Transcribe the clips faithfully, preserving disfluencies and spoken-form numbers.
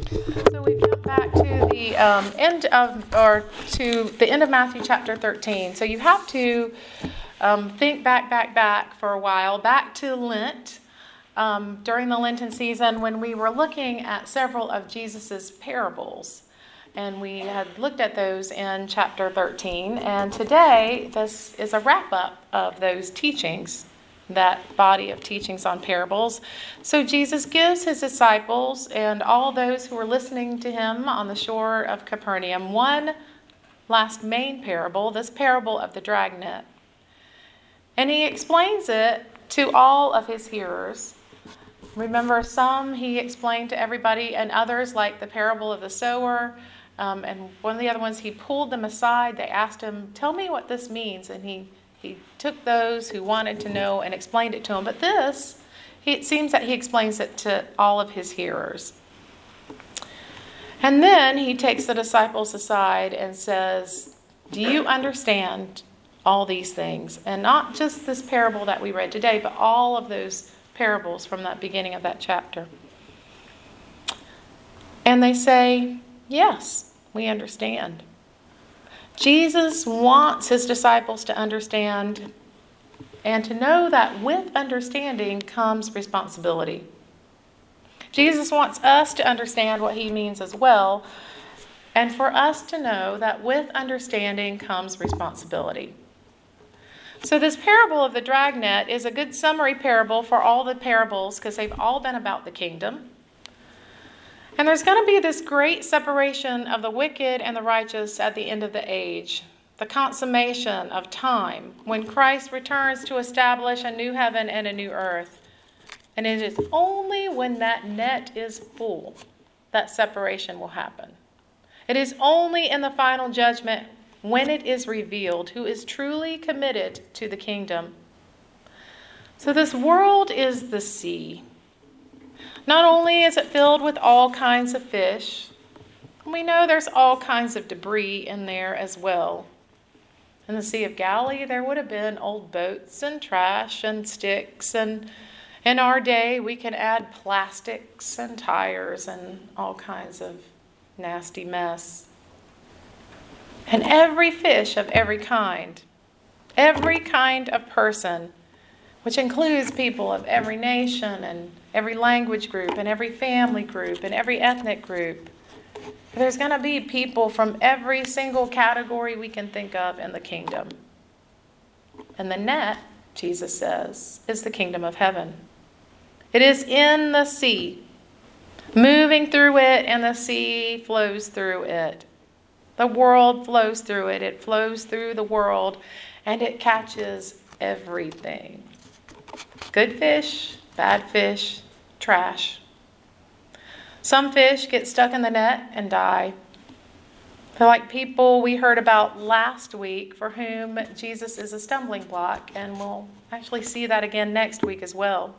So we jump back to the um, end of, or to the end of Matthew chapter thirteen. So you have to um, think back, back, back for a while, back to Lent, um, during the Lenten season when we were looking at several of Jesus's parables. And we had looked at those in chapter thirteen. And today, this is a wrap-up of those teachings, that body of teachings on parables. So Jesus gives his disciples and all those who are listening to him on the shore of Capernaum one last main parable, this parable of the dragnet. And he explains it to all of his hearers. Remember, some he explained to everybody, and others, like the parable of the sower, um, and one of the other ones, he pulled them aside. They asked him, "Tell me what this means." And he He took those who wanted to know and explained it to them. But this, he, it seems that he explains it to all of his hearers. And then he takes the disciples aside and says, "Do you understand all these things?" And not just this parable that we read today, but all of those parables from that beginning of that chapter. And they say, "Yes, we understand." Jesus wants his disciples to understand and to know that with understanding comes responsibility. Jesus wants us to understand what he means as well, and for us to know that with understanding comes responsibility. So this parable of the dragnet is a good summary parable for all the parables because they've all been about the kingdom. And there's going to be this great separation of the wicked and the righteous at the end of the age, the consummation of time, when Christ returns to establish a new heaven and a new earth. And it is only when that net is full that separation will happen. It is only in the final judgment when it is revealed who is truly committed to the kingdom. So this world is the sea. Not only is it filled with all kinds of fish, we know there's all kinds of debris in there as well. In the Sea of Galilee, there would have been old boats and trash and sticks. And in our day, we can add plastics and tires and all kinds of nasty mess. And every fish of every kind, every kind of person, which includes people of every nation and every language group and every family group and every ethnic group. There's going to be people from every single category we can think of in the kingdom. And the net, Jesus says, is the kingdom of heaven. It is in the sea, moving through it, and the sea flows through it. The world flows through it. It flows through the world, and it catches everything. Good fish, bad fish, trash. Some fish get stuck in the net and die. They're like people we heard about last week for whom Jesus is a stumbling block, and we'll actually see that again next week as well.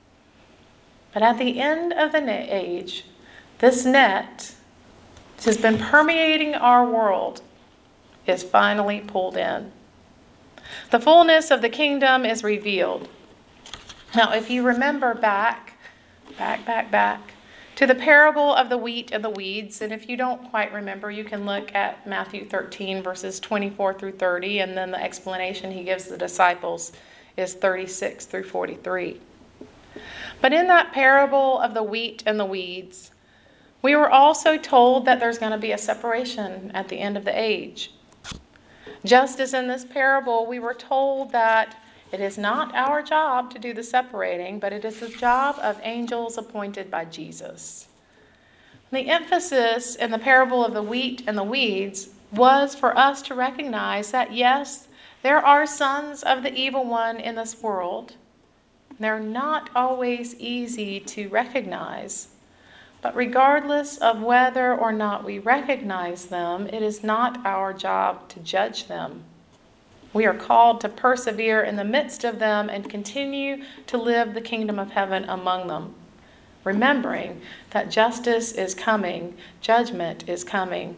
But at the end of the age, this net that has been permeating our world is finally pulled in. The fullness of the kingdom is revealed. Now, if you remember back, back, back, back to the parable of the wheat and the weeds, and if you don't quite remember, you can look at Matthew thirteen, verses twenty-four through thirty, and then the explanation he gives the disciples is thirty-six through forty-three. But in that parable of the wheat and the weeds, we were also told that there's going to be a separation at the end of the age. Just as in this parable, we were told that it is not our job to do the separating, but it is the job of angels appointed by Jesus. The emphasis in the parable of the wheat and the weeds was for us to recognize that, yes, there are sons of the evil one in this world. They're not always easy to recognize. But regardless of whether or not we recognize them, it is not our job to judge them. We are called to persevere in the midst of them and continue to live the kingdom of heaven among them, remembering that justice is coming, judgment is coming.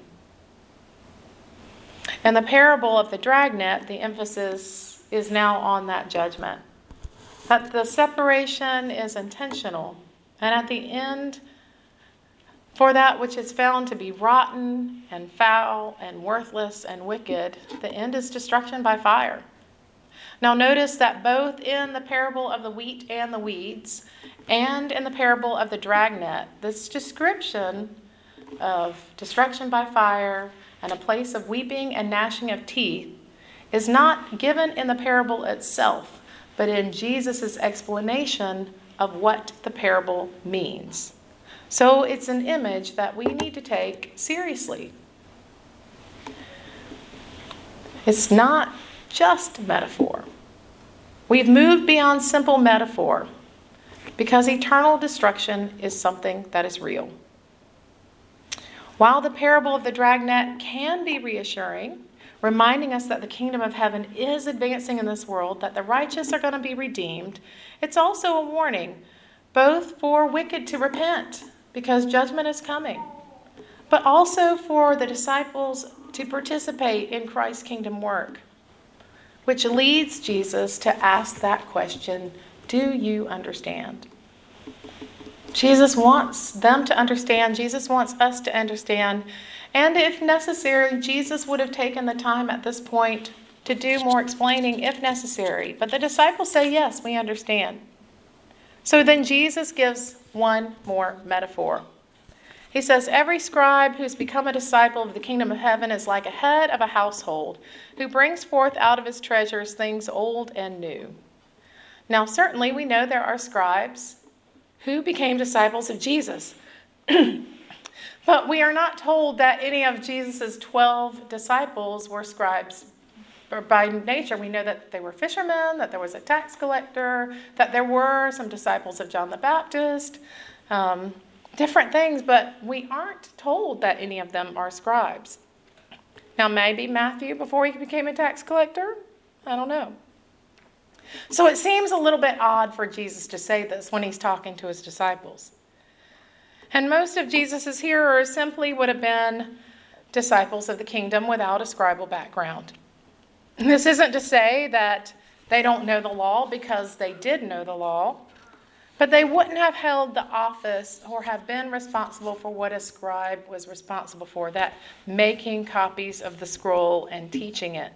In the parable of the dragnet, the emphasis is now on that judgment. That the separation is intentional, and at the end, For that which is found to be rotten and foul and worthless and wicked, the end is destruction by fire. Now notice that both in the parable of the wheat and the weeds and in the parable of the dragnet, this description of destruction by fire and a place of weeping and gnashing of teeth is not given in the parable itself, but in Jesus' explanation of what the parable means. So it's an image that we need to take seriously. It's not just metaphor. We've moved beyond simple metaphor because eternal destruction is something that is real. While the parable of the dragnet can be reassuring, reminding us that the kingdom of heaven is advancing in this world, that the righteous are going to be redeemed, it's also a warning, both for wicked to repent, because judgment is coming, but also for the disciples to participate in Christ's kingdom work, which leads Jesus to ask that question, do you understand? Jesus wants them to understand. Jesus wants us to understand. And if necessary, Jesus would have taken the time at this point to do more explaining if necessary. But the disciples say, yes, we understand. So then Jesus gives one more metaphor. He says, every scribe who's become a disciple of the kingdom of heaven is like a head of a household who brings forth out of his treasures things old and new. Now, certainly we know there are scribes who became disciples of Jesus. But we are not told that any of Jesus' twelve disciples were scribes. By nature, we know that they were fishermen, that there was a tax collector, that there were some disciples of John the Baptist, um, different things, but we aren't told that any of them are scribes. Now, maybe Matthew before he became a tax collector? I don't know. So it seems a little bit odd for Jesus to say this when he's talking to his disciples. And most of Jesus' hearers simply would have been disciples of the kingdom without a scribal background. This isn't to say that they don't know the law, because they did know the law, but they wouldn't have held the office or have been responsible for what a scribe was responsible for, that making copies of the scroll and teaching it.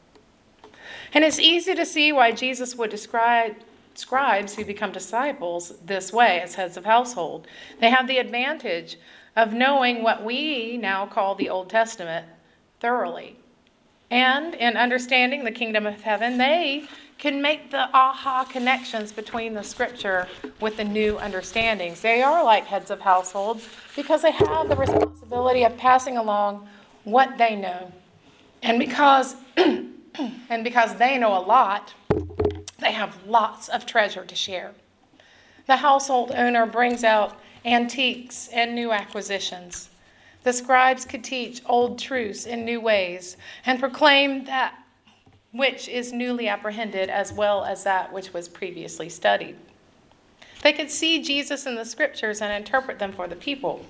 And it's easy to see why Jesus would describe scribes who become disciples this way as heads of household. They have the advantage of knowing what we now call the Old Testament thoroughly. And in understanding the kingdom of heaven, they can make the aha connections between the scripture with the new understandings. They are like heads of households because they have the responsibility of passing along what they know. And because and because they know a lot, they have lots of treasure to share. The household owner brings out antiques and new acquisitions. The scribes could teach old truths in new ways and proclaim that which is newly apprehended as well as that which was previously studied. They could see Jesus in the scriptures and interpret them for the people.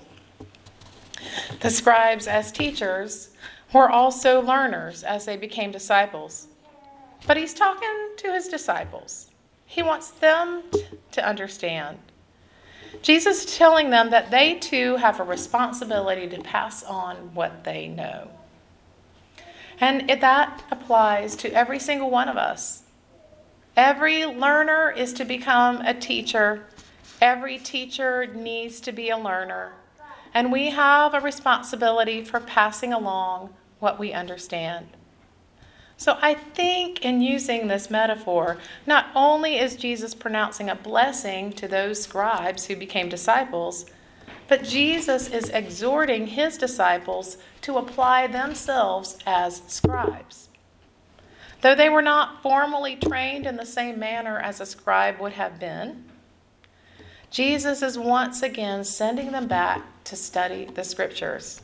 The scribes, as teachers, were also learners as they became disciples. But he's talking to his disciples. He wants them to understand. Jesus is telling them that they too have a responsibility to pass on what they know. And that applies to every single one of us. Every learner is to become a teacher. Every teacher needs to be a learner. And we have a responsibility for passing along what we understand. So I think in using this metaphor, not only is Jesus pronouncing a blessing to those scribes who became disciples, but Jesus is exhorting his disciples to apply themselves as scribes. Though they were not formally trained in the same manner as a scribe would have been, Jesus is once again sending them back to study the scriptures.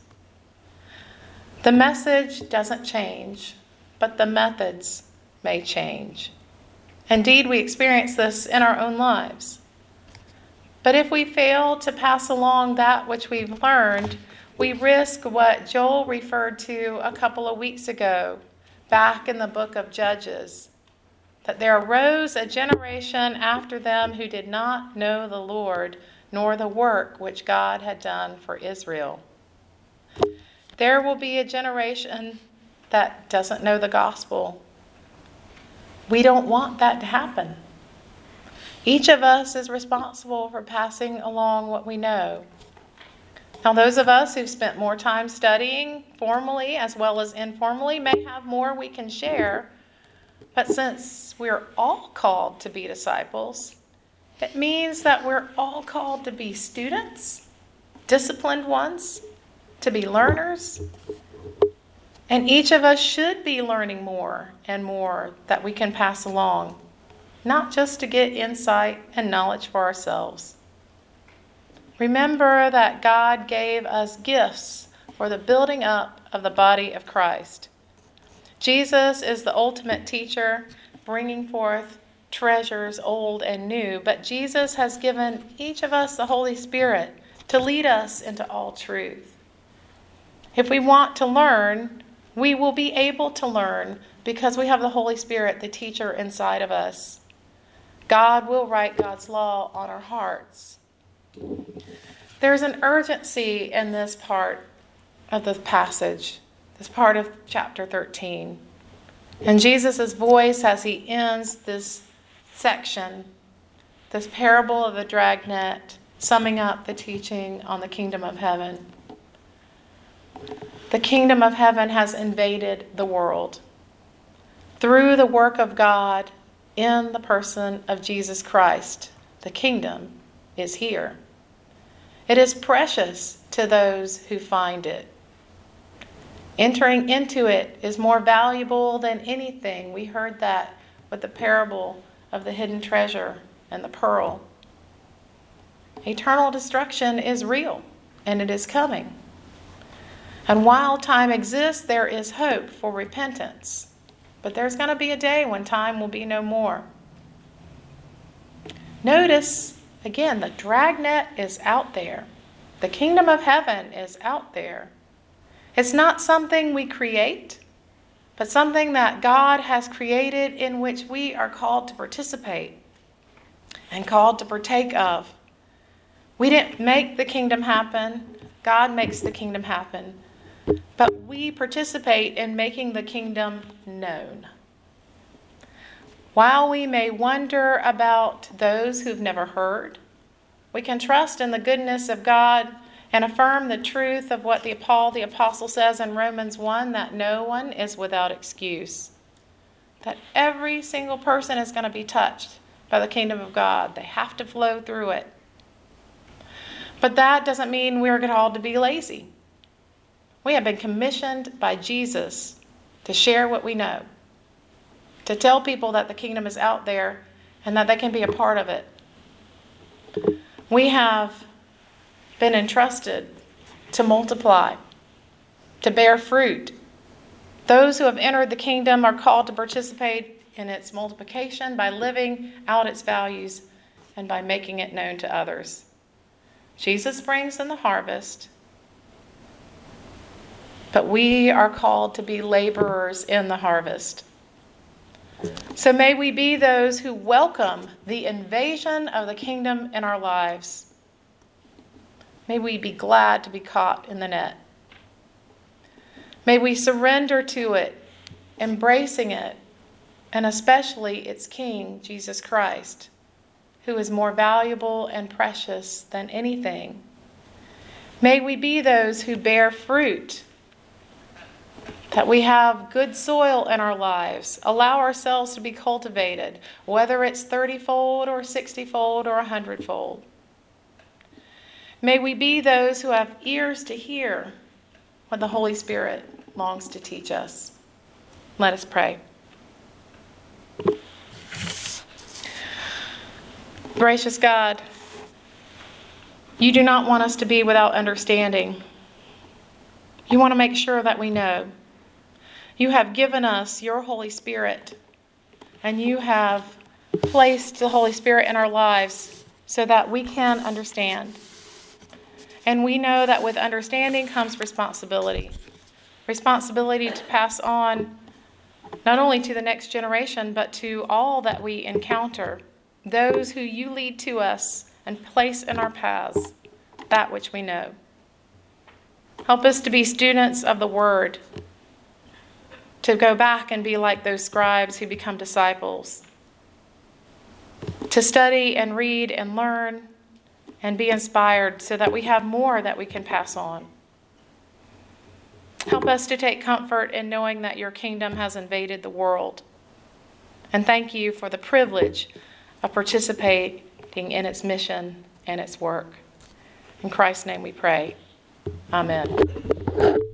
The message doesn't change, but the methods may change. Indeed, we experience this in our own lives. But if we fail to pass along that which we've learned, we risk what Joel referred to a couple of weeks ago, back in the book of Judges, that there arose a generation after them who did not know the Lord, nor the work which God had done for Israel. There will be a generation that doesn't know the gospel. We don't want that to happen. Each of us is responsible for passing along what we know. Now, those of us who've spent more time studying formally as well as informally may have more we can share. But since we're all called to be disciples, it means that we're all called to be students, disciplined ones, to be learners. And each of us should be learning more and more that we can pass along, not just to get insight and knowledge for ourselves. Remember that God gave us gifts for the building up of the body of Christ. Jesus is the ultimate teacher, bringing forth treasures old and new, but Jesus has given each of us the Holy Spirit to lead us into all truth. If we want to learn, we will be able to learn because we have the Holy Spirit, the teacher inside of us. God will write God's law on our hearts. There's an urgency in this part of the passage, this part of chapter thirteen. And Jesus' voice as he ends this section, this parable of the dragnet, summing up the teaching on the kingdom of heaven. The kingdom of heaven has invaded the world through the work of God in the person of Jesus Christ. The kingdom is here. It is precious to those who find it. Entering into it is more valuable than anything. We heard that with the parable of the hidden treasure and the pearl. Eternal destruction is real, and it is coming. And while time exists, there is hope for repentance. But there's going to be a day when time will be no more. Notice, again, the dragnet is out there. The kingdom of heaven is out there. It's not something we create, but something that God has created in which we are called to participate and called to partake of. We didn't make the kingdom happen. God makes the kingdom happen. But we participate in making the kingdom known. While we may wonder about those who've never heard, we can trust in the goodness of God and affirm the truth of what the Paul the Apostle says in Romans one, that no one is without excuse. That every single person is going to be touched by the kingdom of God. They have to flow through it. But that doesn't mean we're called to be lazy. We have been commissioned by Jesus to share what we know, to tell people that the kingdom is out there and that they can be a part of it. We have been entrusted to multiply, to bear fruit. Those who have entered the kingdom are called to participate in its multiplication by living out its values and by making it known to others. Jesus brings in the harvest, but we are called to be laborers in the harvest. So may we be those who welcome the invasion of the kingdom in our lives. May we be glad to be caught in the net. May we surrender to it, embracing it, and especially its King, Jesus Christ, who is more valuable and precious than anything. May we be those who bear fruit, that we have good soil in our lives, allow ourselves to be cultivated, whether it's thirty-fold or sixty-fold or one hundred-fold. May we be those who have ears to hear what the Holy Spirit longs to teach us. Let us pray. Gracious God, you do not want us to be without understanding. You want to make sure that we know. You have given us your Holy Spirit, and you have placed the Holy Spirit in our lives so that we can understand. And we know that with understanding comes responsibility. Responsibility to pass on not only to the next generation, but to all that we encounter, those who you lead to us and place in our paths that which we know. Help us to be students of the Word, to go back and be like those scribes who become disciples, to study and read and learn and be inspired so that we have more that we can pass on. Help us to take comfort in knowing that your kingdom has invaded the world. And thank you for the privilege of participating in its mission and its work. In Christ's name we pray. Amen.